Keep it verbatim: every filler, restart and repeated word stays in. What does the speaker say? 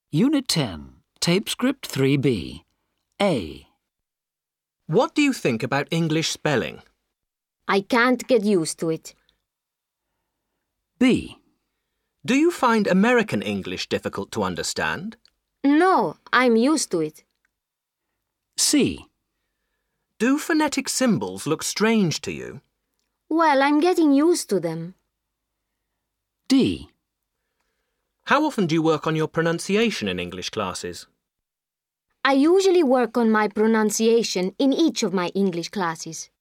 Unit ten, Tape Script three B. A. What do you think about English spelling? I can't get used to it. B. Do you find American English difficult to understand? No, I'm used to it. C. Do phonetic symbols look strange to you? Well, I'm getting used to them. D. How often do you work on your pronunciation in English classes? I usually work on my pronunciation in each of my English classes.